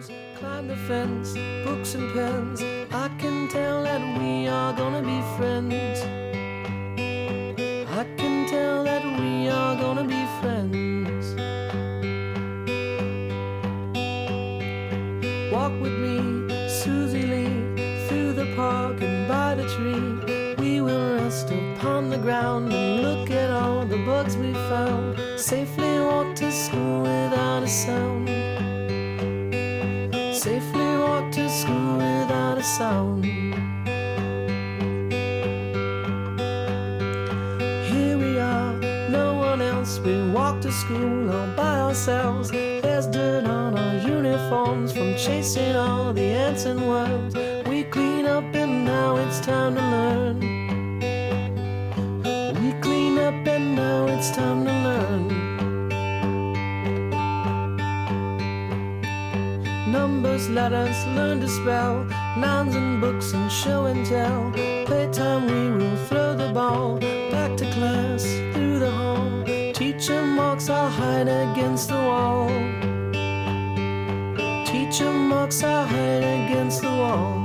shoes, climb the fence, books and pens. I can tell that we are gonna be friends. I can tell that we are gonna be friends. Walk with me, Susie Lee, through the park and by the tree. We will rest upon the ground and look at all the bugs we found. Safely walk to school without a sound. Safely walk to school without a sound. Here we are, no one else. We walk to school all by ourselves. There's dirt on our uniforms from chasing all the ants and worms. We clean up and now it's time to learn. We clean up and now it's time to learn. Numbers, letters, learn to spell, nouns and books and show and tell. Playtime we will throw the ball, back to class, through the hall. Teacher marks our height against the wall. Teacher marks our height against the wall.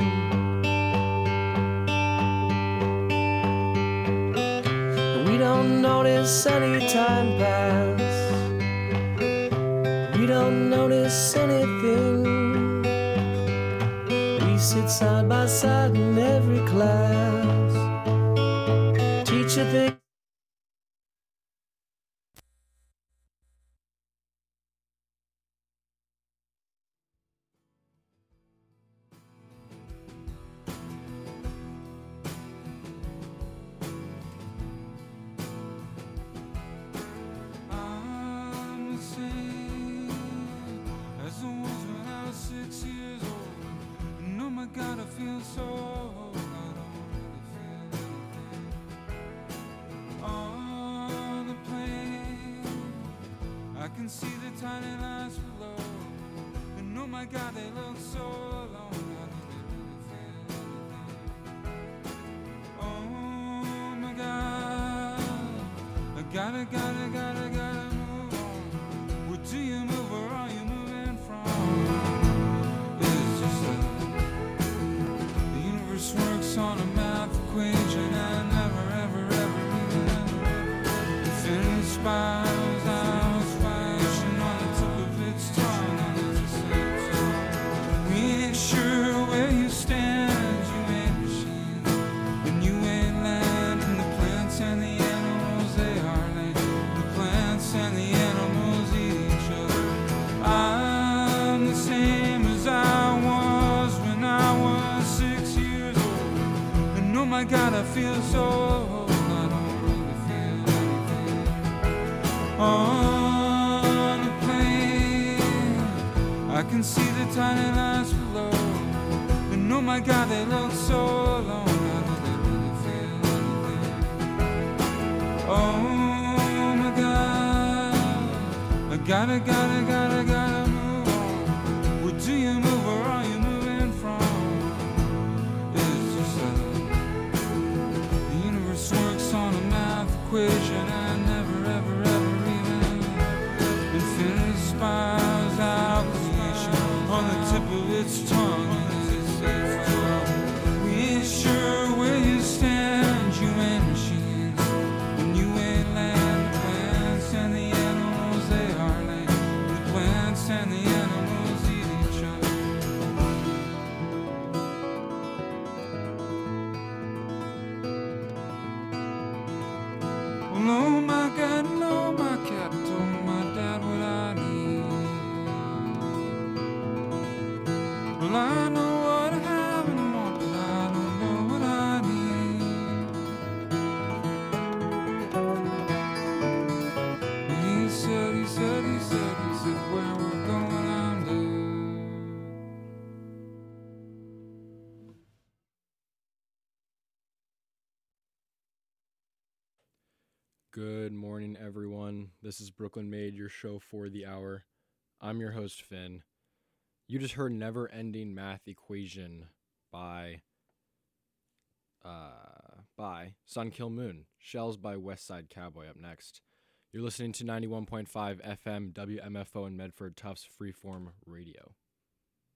We don't notice any time pass. We don't notice anything. We sit side by side in every class. Teacher thinks. Gotta move on. Well, do you move or are you moving from? It's just that the universe works on a math equation and never infinite spirals out, flashing on the tip of its tongue, and it's a we ain't sure where you stand, you ain't machines, and you ain't land, and the plants and the animals, they are land. The plants and the animals eat each other. I'm the same as I was when I was 6 years old. And oh my God, I feel so old. I don't really feel anything. On a plane, I can see the tiny lights below. And oh my God, they look so alone. I don't really feel anything. Oh my God, I gotta move on. Well, do you move or are you moving from? It's just that the universe works on a math equation and never even infinite spirals out creation on the tip of its tongue. We ain't sure where you stand, you ain't machines, and you ain't land. The plants and the animals, they are land. The plants and the animals eat each other. Well, oh my God, no, my cat told my dad what I need. Well, I know what I have and want, but I don't know what I need. He said, where we're going, I'm due. Good morning, everyone. This is Brooklyn Made, your show for the hour. I'm your host, Finn. You just heard Never Ending Math Equation by Sun Kill Moon. Shells by West Side Cowboy up next. You're listening to 91.5 FM WMFO in Medford Tufts Freeform Radio.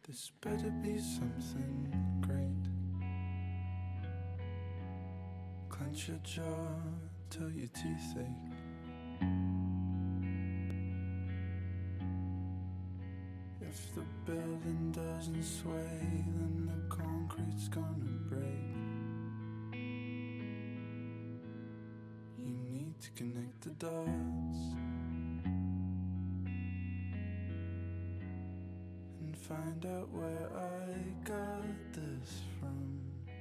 This better be something great. Clench your jaw till your teeth ache. If the building doesn't sway, then the concrete's gonna break. You need to connect the dots and find out where I got this from.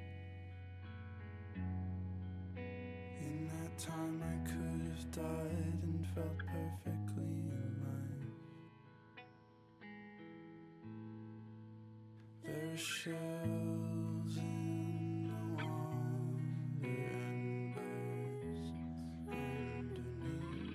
In that time I could have died and felt perfectly alive. There are shells in the water and birds underneath.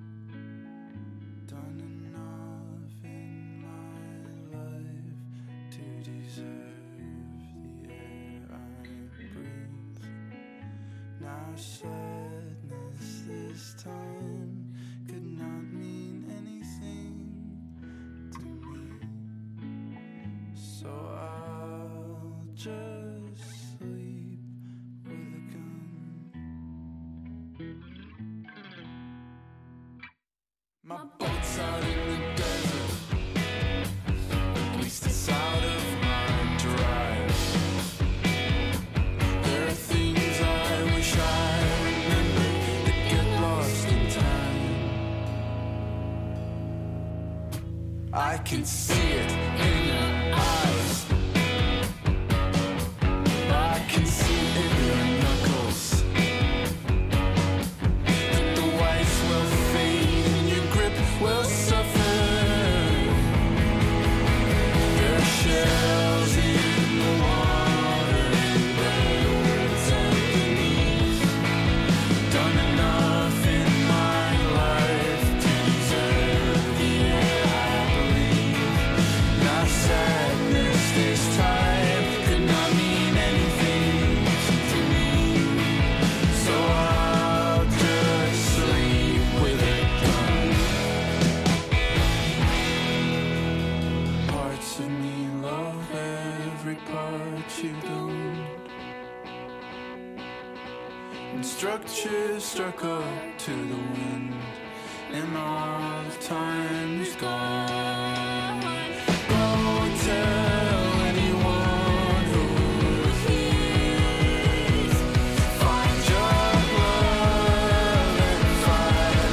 Done enough in my life to deserve the air I breathe. Now sadness this time could not mean anything to me. So I'll just sleep with a gun. My boat's out in the desert. At least it's out of my drive. There are things I wish I remembered that get lost in time. I can see it in your eyes. I can see it in your knuckles. That the whites will fade and your grip will suffer. There are shells in the water and birds underneath. Done enough in my life to deserve the air I breathe. Now sadness this time could not mean anything to me. So I'll just sleep with a gun. Parts of me love every part you don't. And structures struck up to the wind, and all the time is gone. Go tell anyone who hears. Find your love and find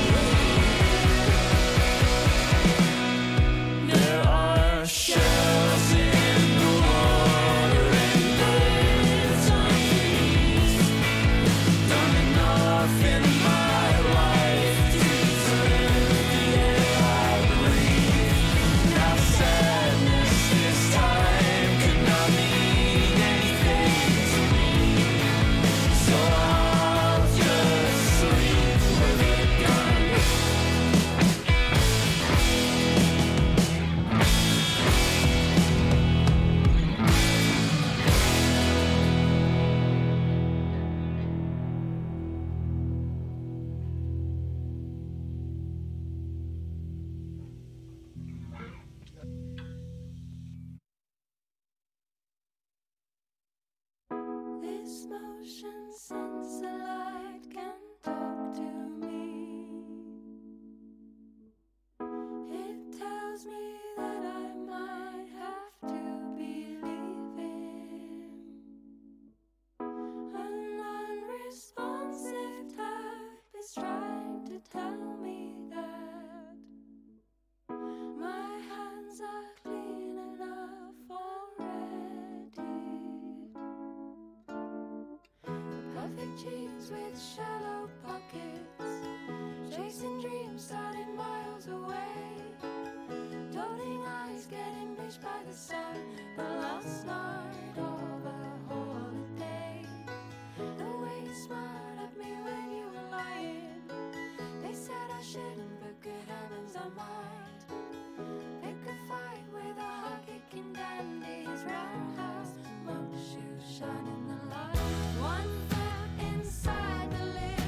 me. There are shells in the water and birds underneath. Done enough in my life to deserve the air I breathe. Now sadness this time could not mean anything to me. So I'll just sleep with a gun. This motion since the light can talk to me. It tells me that I might have to be leaving. An unresponsive type is trying to tell me that my hands are clean enough already. Perfect jeans with shallow pockets, chasing dreams starting miles away, doting eyes getting bleached by the sun. The last night of a holiday, the way you smiled at me when you were lying. They said I shouldn't, but good heavens I might. Pick a fight with a hot kicking dandies, roundhouse, monk shoes shining the light. One foot inside the lid.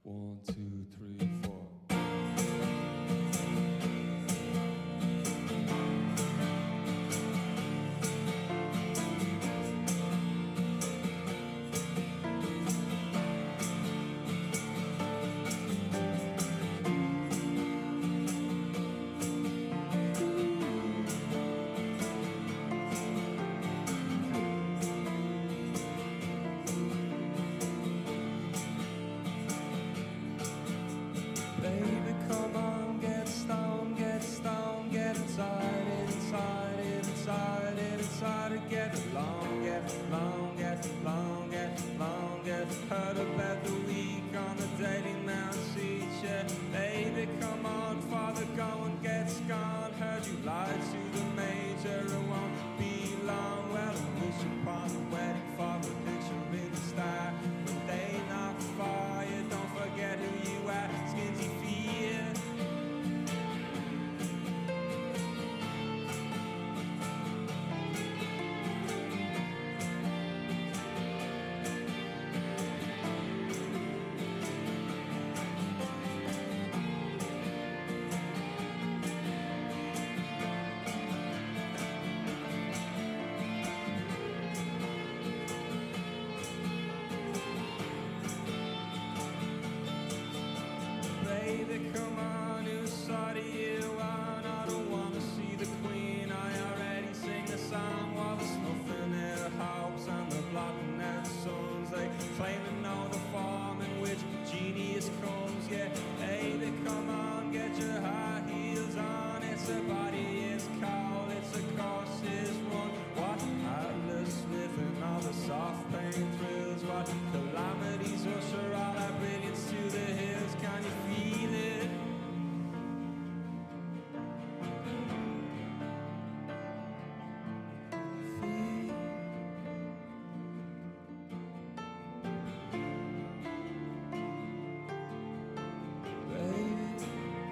1, 2, 3, 4. Baby, come on, get stoned, get stoned, get inside it, inside it, inside it, inside it, get along, get along, get along, get along, get heard about the week on the dating now seat, yeah. Baby, come on, father, go and get scone. Heard you lied to the major, it won't be long. Well, I wish upon a wedding for a picture in the sky. When they knock fire, don't forget who you are. Skinsy fear. Baby, come on, whose side are you on? I don't wanna see the queen. I already sing the song while they're snuffing their hopes and they're blocking their sons. They claim to know the form in which genius comes. Yeah, baby, come on, get your high heels on. It's a body, it's cold, it's a course, it's one. What Atlas living all the soft pain thrills. What calamities usher all our brilliance to the hills. Can you feel it? Feel. Baby,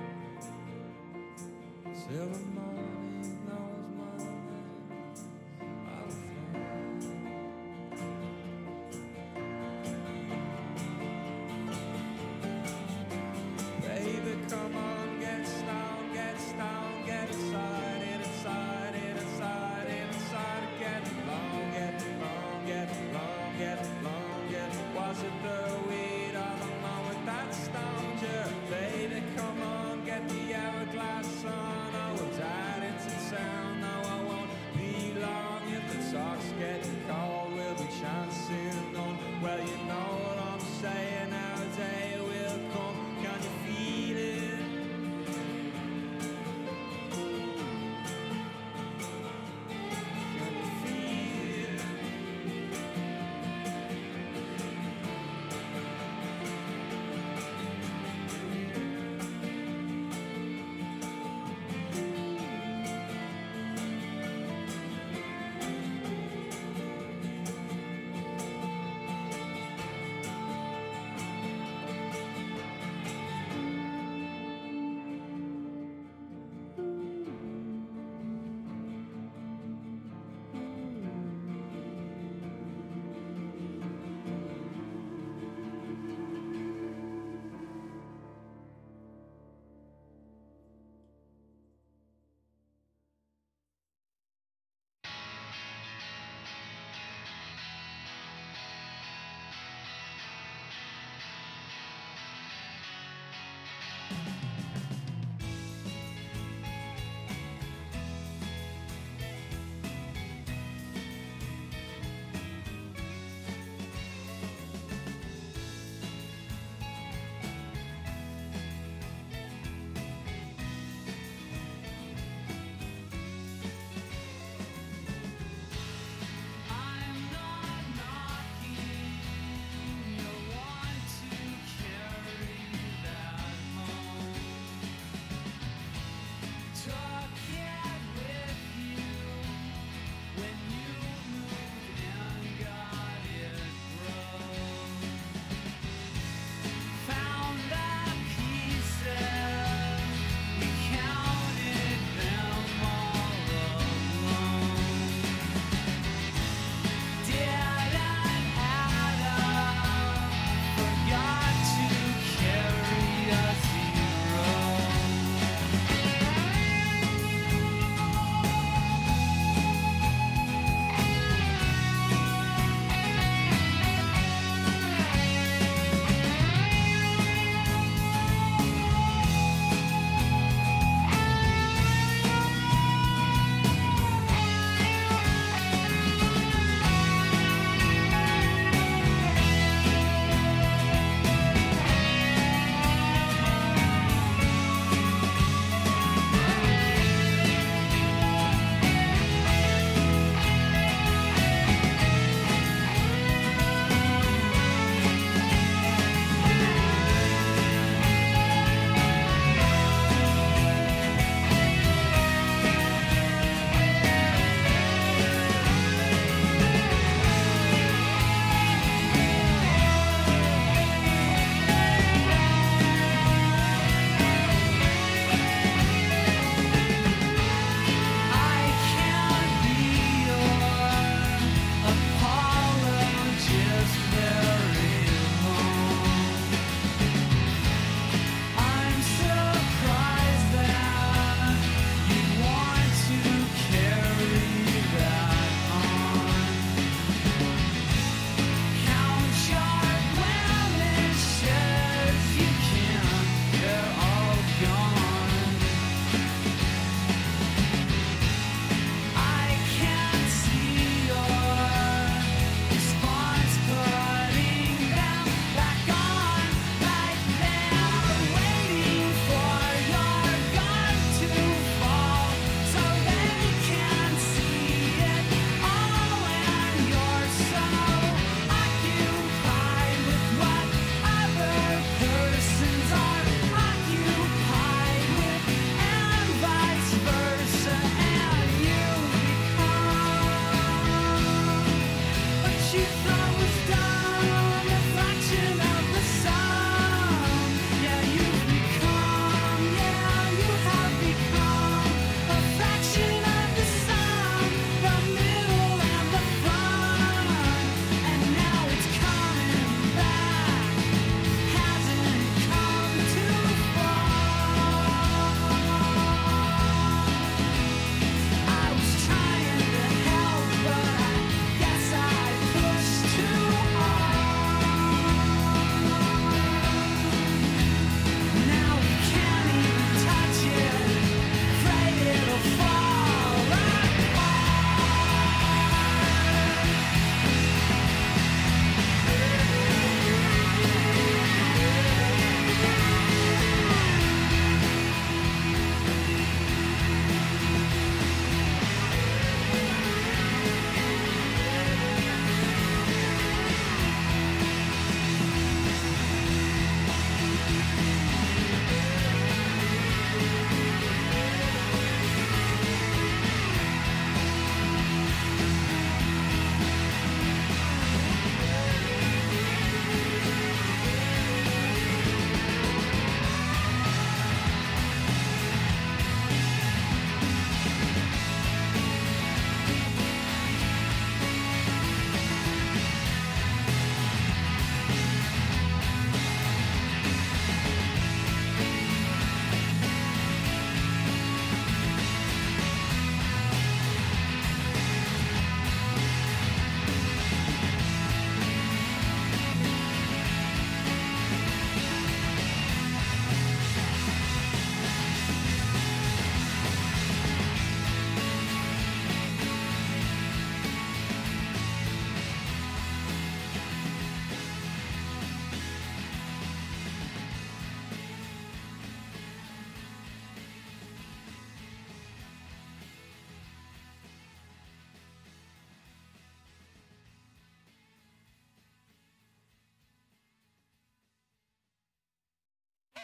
till the morning knows my name. I'll fly. Baby, come on, get stoned, get stoned, get inside it, inside it, inside it, inside it, get long, get long, get long, get long, get. Was it the weed or the moment that stoned you? Baby, come on, get the hourglass on, I will die.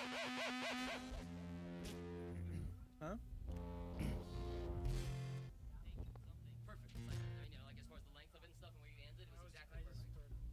Huh? Perfect. It's like, like as far as the length of it and stuff and where you ended, it was exactly perfect.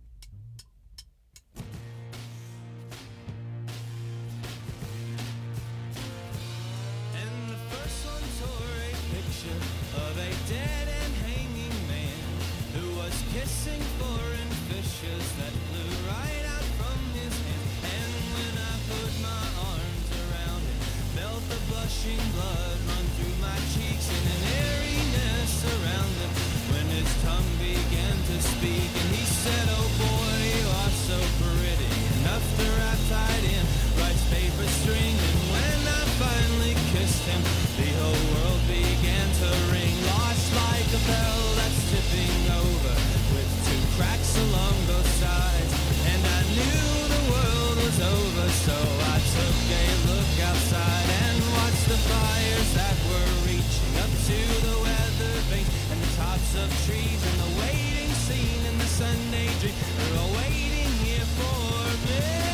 And the first one tore a picture of a dead and hanging man who was kissing foreign fishes that flew right out from his hand. And when I put my arms around it, felt the blushing blood run through my cheeks and an airiness around him when his tongue began to speak. And he said, "Oh boy, you are so pretty, enough to wrap tied in rice paper string." And when I finally kissed him, the whole world began to ring, lost like a bell that's tipping over with two cracks along both sides. And I knew the world was over, so I took a look outside and watched the fires that were reaching up to the weather vanes and the tops of trees, and the waiting scene in the Sunday dream were all waiting here for me.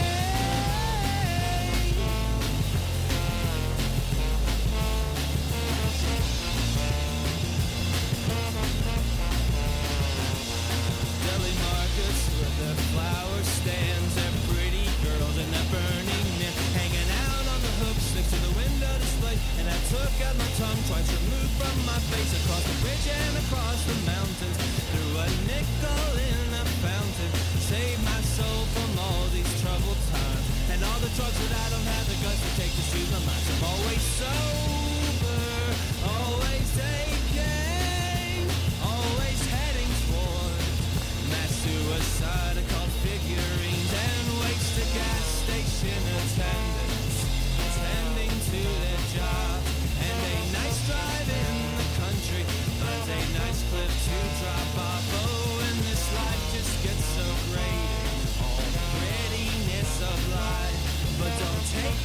Deli markets with their flower stands, their pretty girls and their burning men hanging out on the hooks next to the window display. And I took out my tongue, twice removed from my face, across the bridge and across the mountains, threw a nickel in a fountain, saved my soul from all these troubled times and all the drugs that I don't have the guts to take to soothe my mind. I'm always sober, always taking, always heading toward mass suicide, called figurines and wasted gas station attendants attending to their job. And a nice drive in the country finds a nice clip to drop off. Oh, and this life just gets so great, all the prettiness of life. But don't take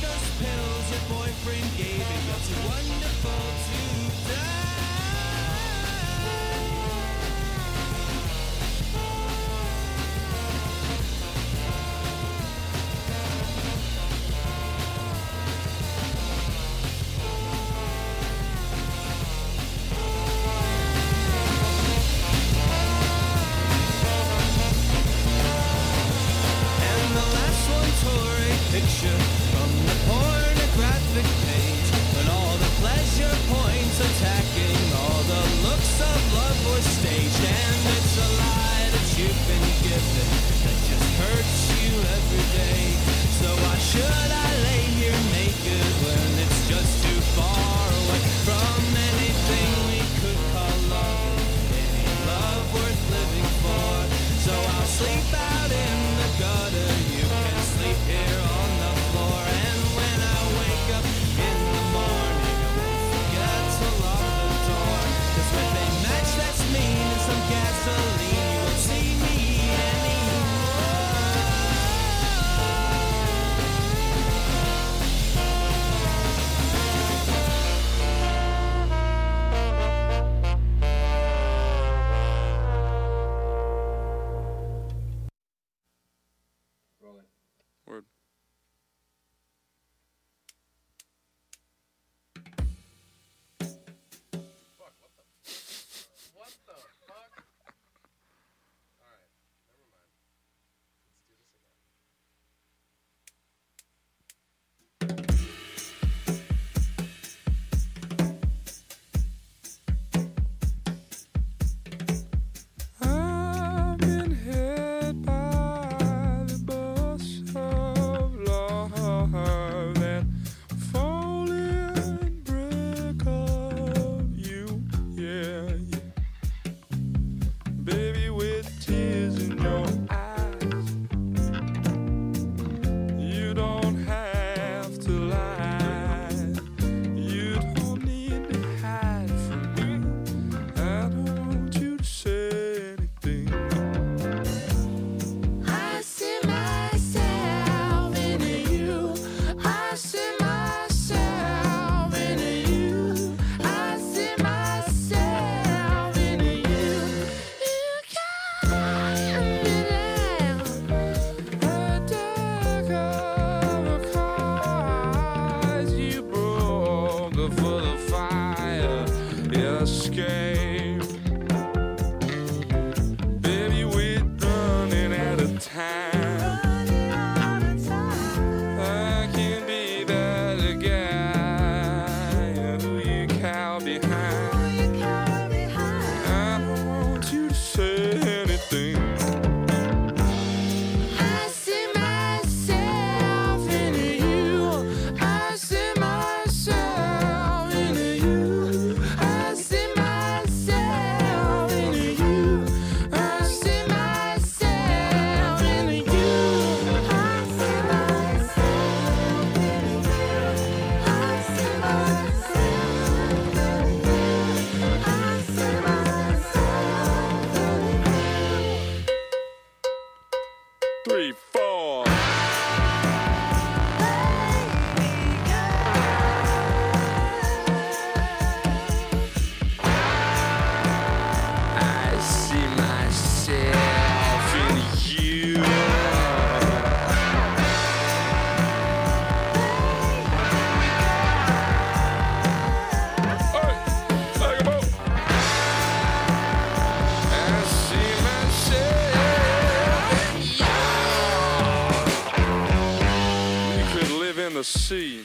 sea.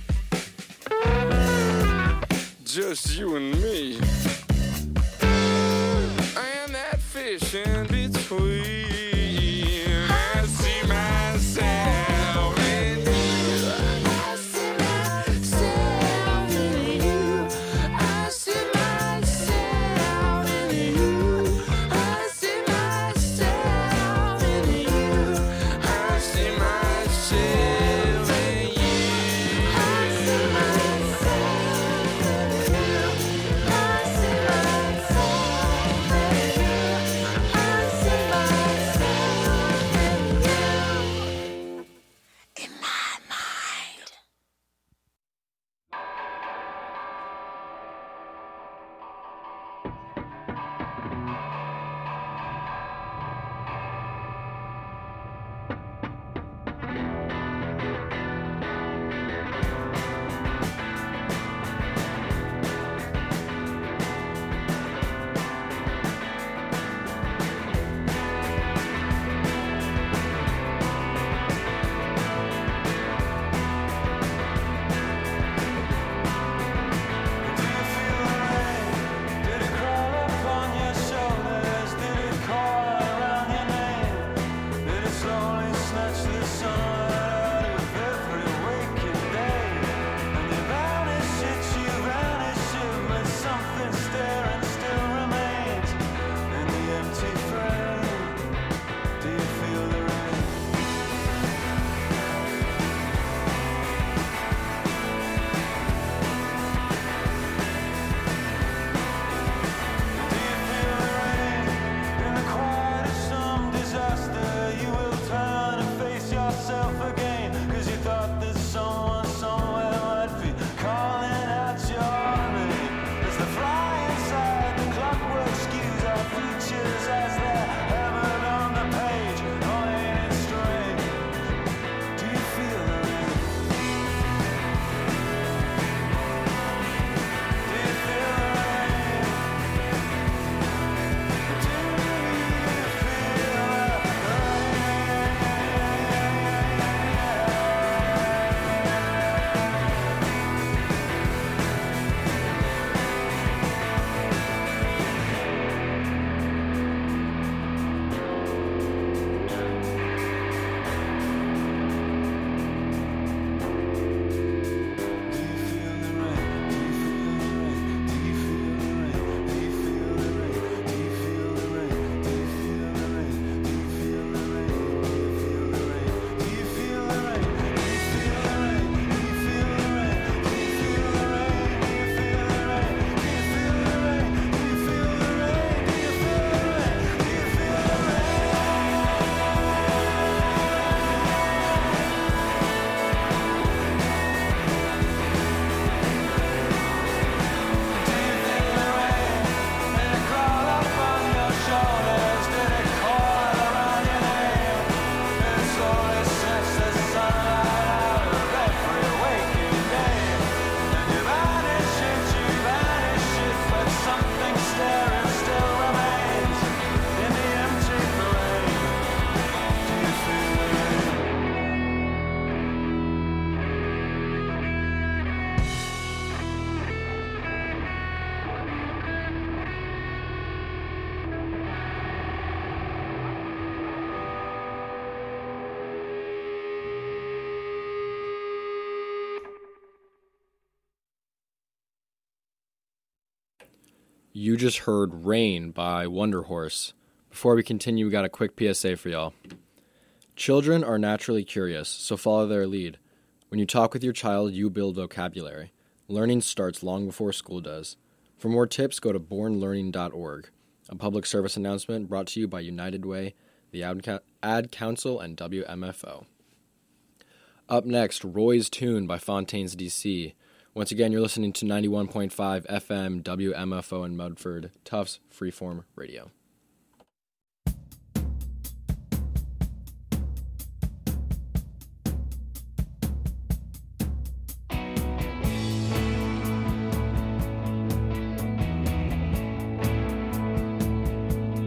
Just you and me. And that fish in between. I see myself in you. I see myself in you. I see myself in you. I see myself in you. I see myself in you. I see myself in you. I see myself in you. I see myself in you. In my mind. Did it crawl upon your shoulders? Did it call around your name? Did it slowly snatch the sunlight out of every waking day? And you vanish it, but something staring still remains in the empty frame. Do you feel the rain? Do you feel the rain? In the quiet of some disaster, you will turn and face yourself again. 'Cause you thought that someone somewhere might be calling out your name. As the fly inside the clockwork skews our features as they're hammered on the page. Oh, ain't it strange? Do you feel the rain? Do you feel the rain? Do you feel the rain? You just heard Rain by Wonder Horse. Before we continue, we got a quick PSA for y'all. Children are naturally curious, so follow their lead. When you talk with your child, you build vocabulary. Learning starts long before school does. For more tips, go to bornlearning.org. A public service announcement brought to you by United Way, the Ad Council, and WMFO. Up next, Roy's Tune by Fontaines DC. Once again, you're listening to 91.5 FM WMFO in Mudford, Tufts Freeform Radio.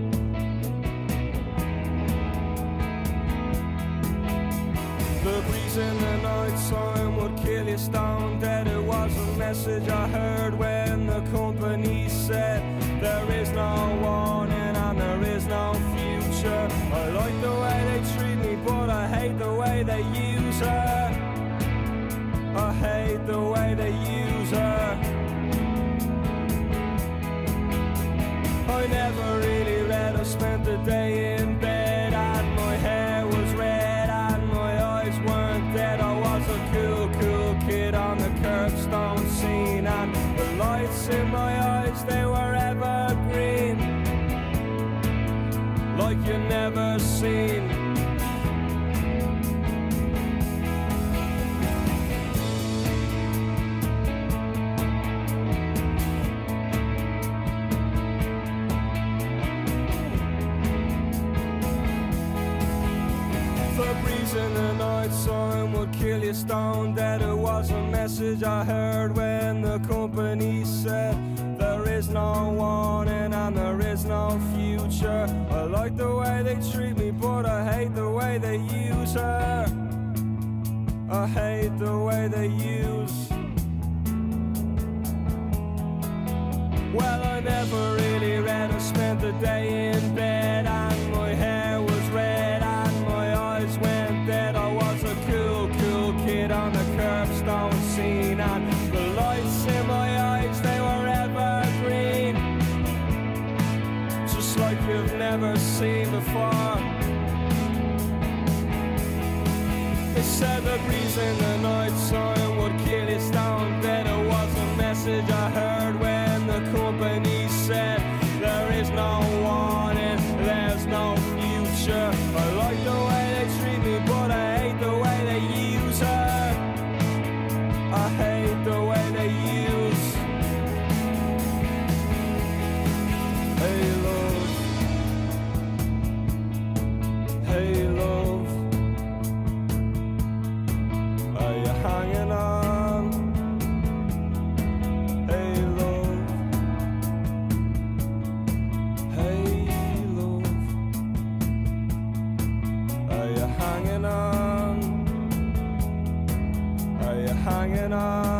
The breeze breezing the night time would kill you stone dead. It was a message I heard when the company said there is no warning and there is no future. I like the way they treat me, but I hate the way they use her. I hate the way they use her. I never really read, I spent the day in bed and my hair was red and my eyes weren't dead. I was a cool, cool kid on the curbstone scene, and the lights in my eyes, they were evergreen, like you never seen. In the night time would kill you stone dead. It was a message I heard when the company said there is no warning and there is no future. I like the way they treat me, but I hate the way they use her. I hate the way they use. Well, I never really read, I spent the day in bed and my hair was red and my eyes went dead. I was a cool, cool kid on the curbstone scene, and the lights in my eyes, they were evergreen, just like you've never seen before. They said the breeze in the night time would kill you stone dead. It was a message I heard when the company said there is no warning, there's no future. I like the way they treat me, but I hate the way they use her. I hate the way they use. Hey love, hey love, are you hanging on? Hey love, hey love, are you hanging on? Are you hanging on?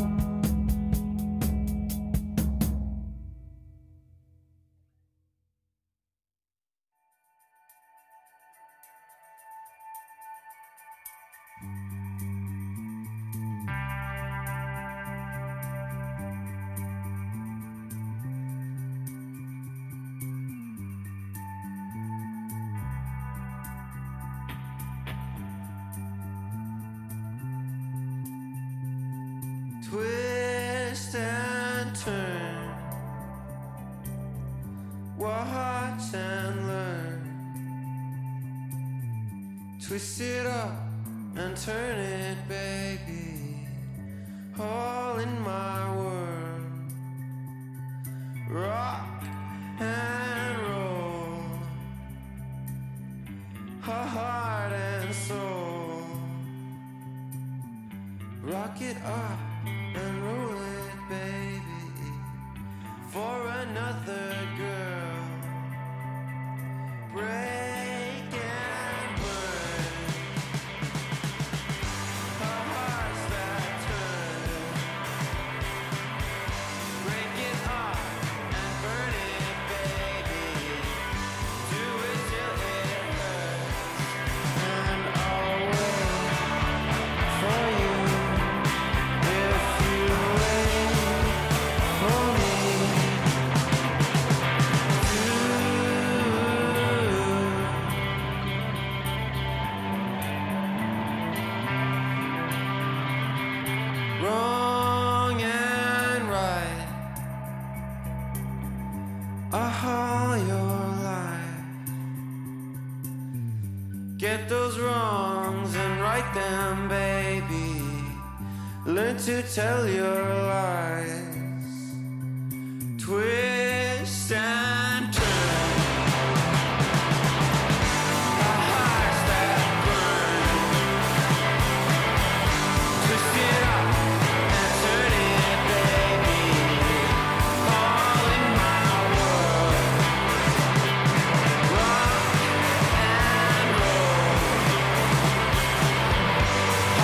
Twist and turn, watch and learn. Twist it up and turn it, baby, all in my world. Rock and roll, heart and soul. Rock it up and roll it, baby, for another girl. Break and burn, our hearts that turn. Break it up and burn it, baby, do it till it hurts. And I'll wait for you if you wait for me. Wrong and right, all your life. Get those wrongs and right them, baby. Learn to tell your lies. Twist and turn, our hearts that burn. Twist it up and turn it, baby, all in my world. Rock and roll,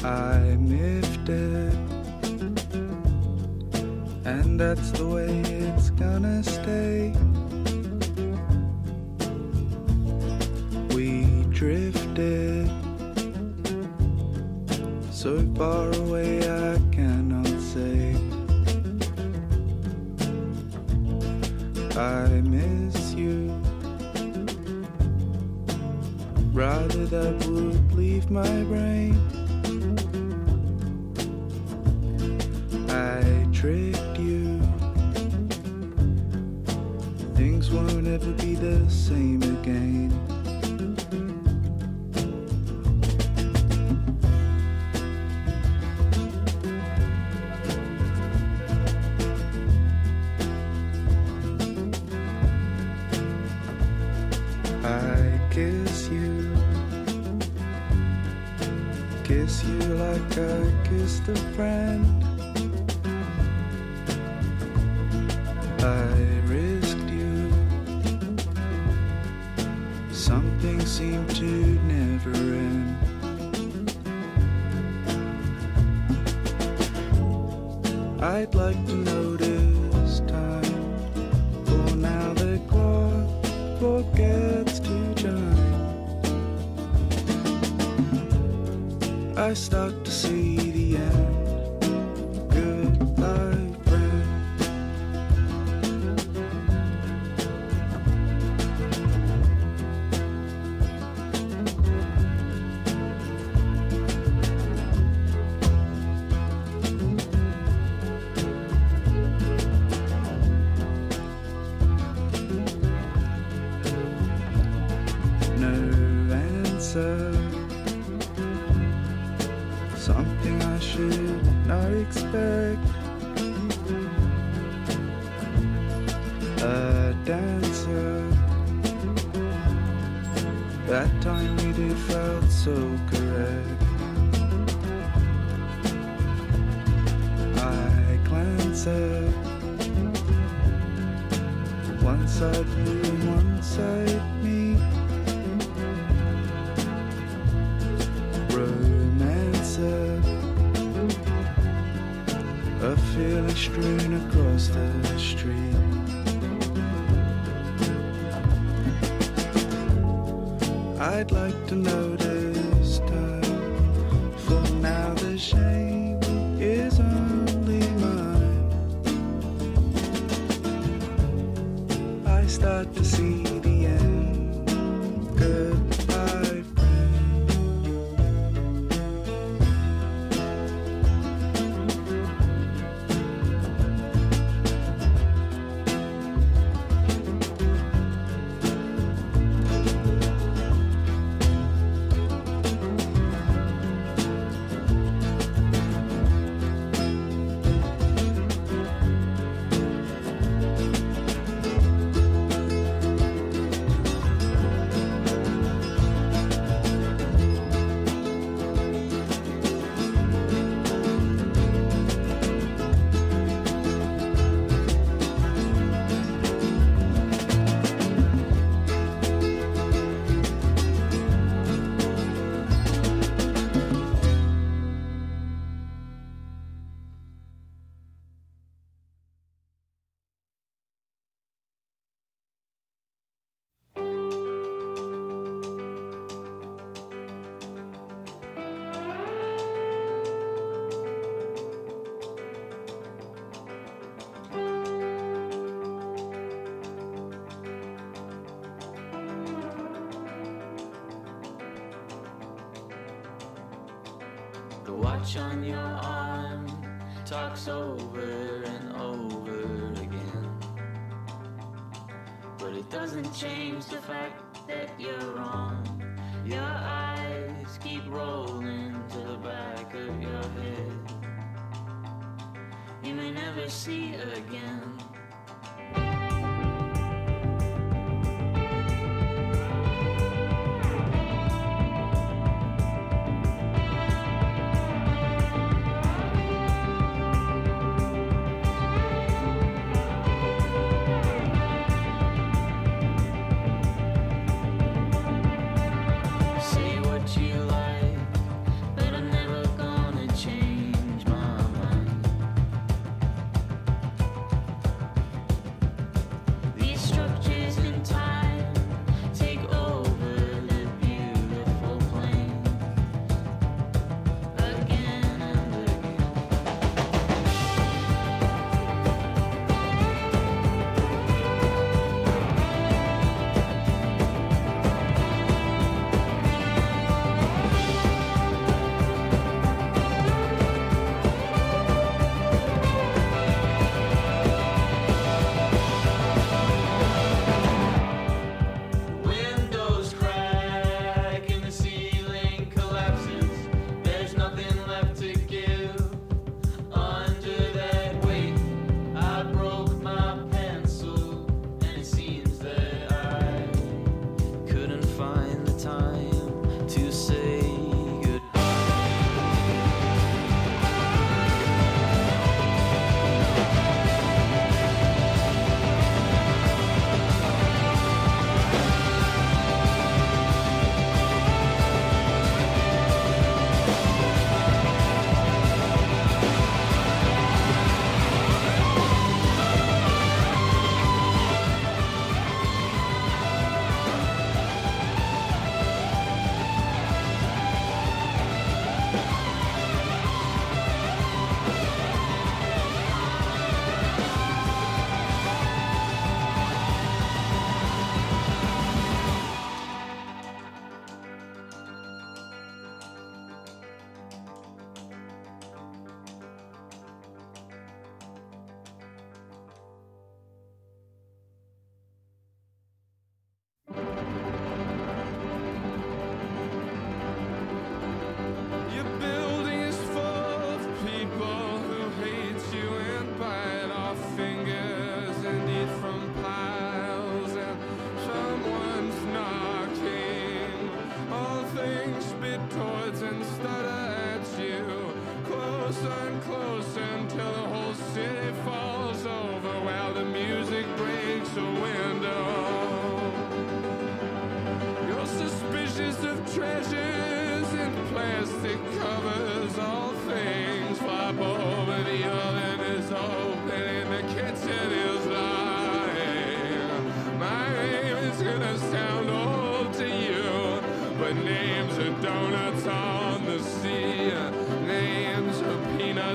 I miffed it, and that's the way it's gonna stay. We drifted so far away I cannot say. I miss you, rather that would leave my brain. I tricked you, things won't ever be the same again. I kiss you like I kissed a friend. I risked you, something seemed to never end. I'd like to notice time, for now the clock forgets to chime. I start to see the end. Goodbye, friend. No answer, something I should not expect. A dancer, that time we did felt so correct. I glance at one side you and one side me. Romancer, a feeling strewn across the street. I'd like to notice time, for now the shame is only mine. I start to see the end. Goodbye, friend. The watch on your arm talks over and over again, but it doesn't change the fact that you're wrong. Your eyes keep rolling to the back of your head. You may never see again. Say what you like, but I'm never gonna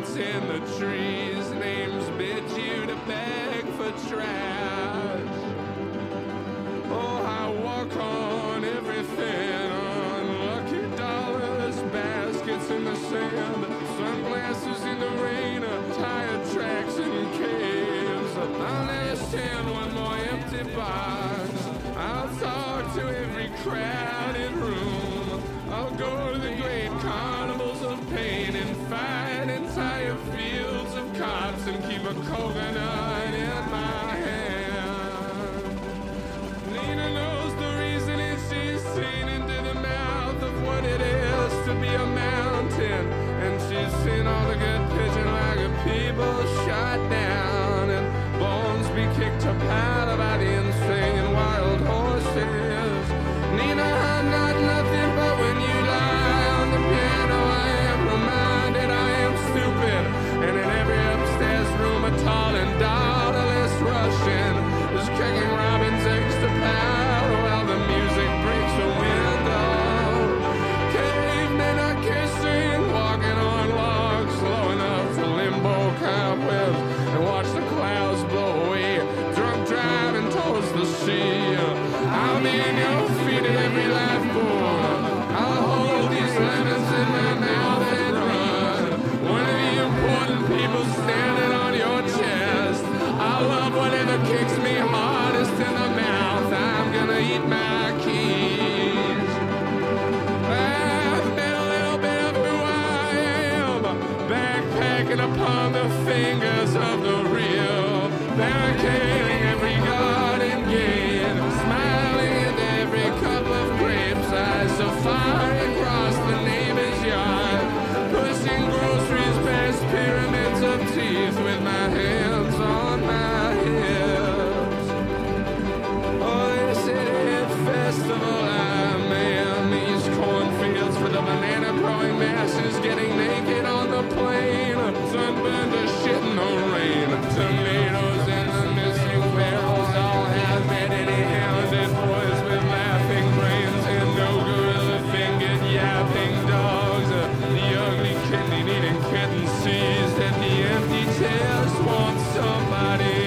birds in the trees. Names bid you to beg for trash. Oh, I walk on everything. Unlucky dollars, baskets in the sand, sunglasses in the rain, tire tracks and caves. I'll never stand one more empty box. I'll talk to every crowded room. I'll go to the great carnivals of pain and find entire fields of cops and keep a coconut in my hand. Nina knows the reason and she's seen into the mouth of what it is to be a mountain. And she's seen all the good pigeon like people shot down and bones be kicked to powder by the insane wild horses. Nina, I'm not nothing but when you lie on the piano I am reminded I am stupid. And in every upstairs room a tall and daughterless Russian is kicking robin's eggs to powder while the music breaks a window. Cavemen are kissing, walking on logs, slow enough to limbo cobwebs and watch the clouds blow away. Drunk driving towards the sea. I'll be in your feet at every lifeboat. I'll hold these lemons in my mouth and run. One of the important people standing on your chest. I love whatever kicks me hardest in the mouth. I'm gonna eat my keys. I've been a little bit of who I am, backpacking upon the fingers of the real, barricading every garden gate, smiling into every cup of grapes. I safari across the neighbor's yard, pushing groceries past pyramids of teeth with my hands on my hips. Oh, this idiot festival I'm in, these cornfields for the banana growing masses getting naked on the plain, sunburned to shit in the rain, tomatoes in the missing barrels, all half-headed, hounded boys with laughing brains and no gorilla-fingered yapping dogs, the ugly kidney-eating kitten sees that the empty chairs want somebody.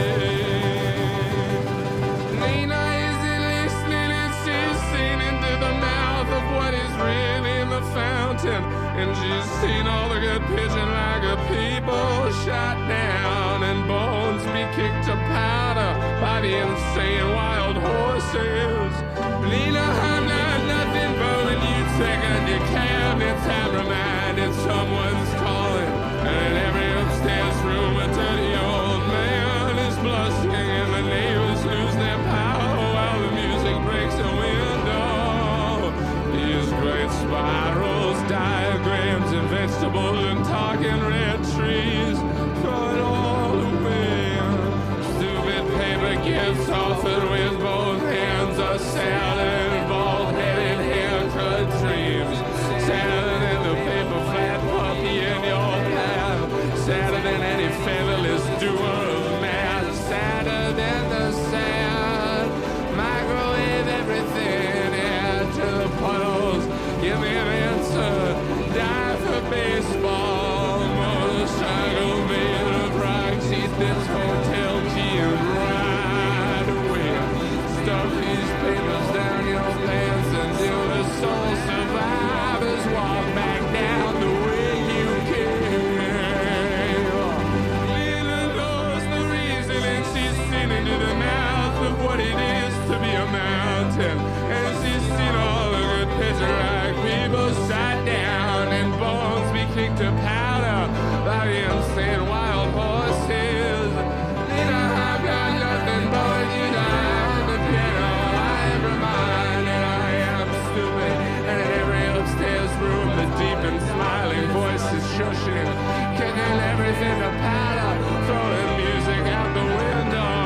Nina isn't listening and she's seen into the mouth of what is really in the fountain. And she's seen all the good pigeon like a people shot down and bones be kicked to powder by the insane wild horses. Nina, I'm not nothing but when you take on your cabinets, I'm reminded someone's calling. And in every upstairs room a dirty old man is blushing and the neighbors lose their power while the music breaks a window. These great spirals, diagrams and vegetables and talking red trees, throw it all away. Stupid paper gifts offered with both hands, a salad, bald-headed haircut dreams, sadder than the paper flat puppy in your lap, sadder than any featherless doer of math, sadder than the sad. Microwave everything, add to the puddles, give me an answer, die for baseball, motorcycle made of rocks, eat this hotel key and ride away, stuff these papers down your pants until the soul survivors walk back down the way you came. Lena knows the reason and she's seen into the mouth of what it is to be a mountain, and she's seen all the good picture like people shot down and bones be kicked to powder by the insane wild horses. Nina, I've got nothing but you die on the piano. I am reminded I am stupid, and in every upstairs room the deep and smiling voice is shushing, kicking everything to powder, throwing music out the window.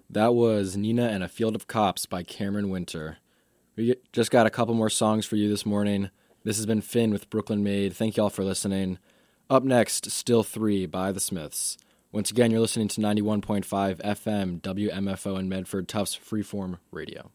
That was Nina and a Field of Cops by Cameron Winter. We just got a couple more songs for you this morning. This has been Finn with Brooklyn Made. Thank you all for listening. Up next, Still 3 by The Smiths. Once again, you're listening to 91.5 FM WMFO in Medford, Tufts Freeform Radio.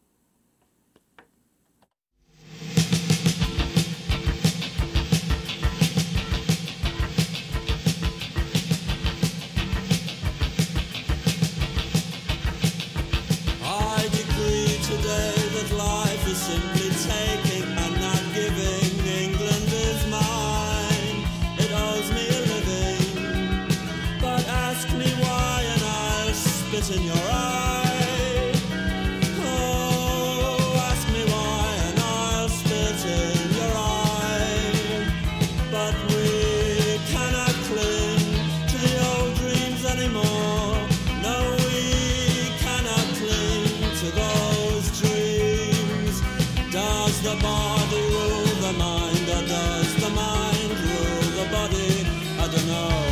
I decree today that life is simply taking and not giving. England is mine, it owes me a living. But ask me why and I'll spit in your eye. Oh, ask me why and I'll spit in your eye. But we cannot cling to the old dreams anymore. No, we cannot cling to those dreams. Does the body rule the mind, or does the mind rule the body? I don't know.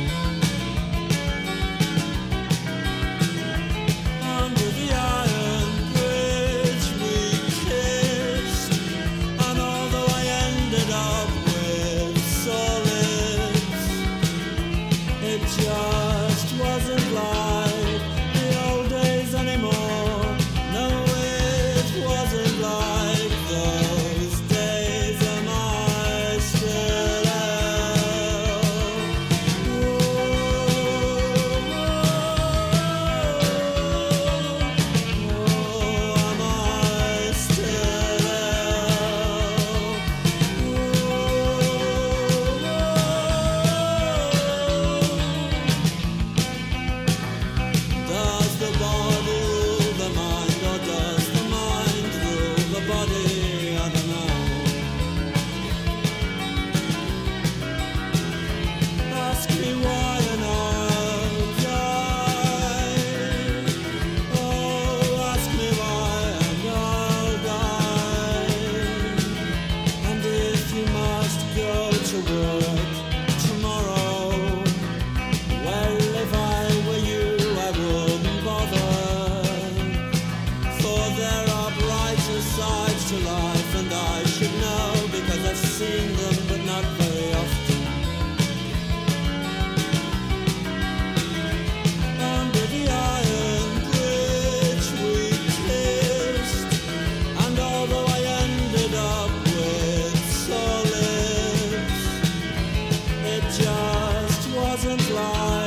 Under the iron bridge we kissed, and although I ended up with sore lips, it just wasn't like the old days anymore. No, it wasn't like those days. Am I still ill? Oh, am I still Does the body rule the mind, or does the mind rule the body? I don't know. Ask me why and I'll die. Oh, ask me why and I'll die. And if you must go to work tomorrow, well, if I were you, I wouldn't bother. For there are brighter sides to life, and I should know, because I've seen them, but not very often. Under the iron bridge we kissed, and although I ended up with sore lips, it just wasn't like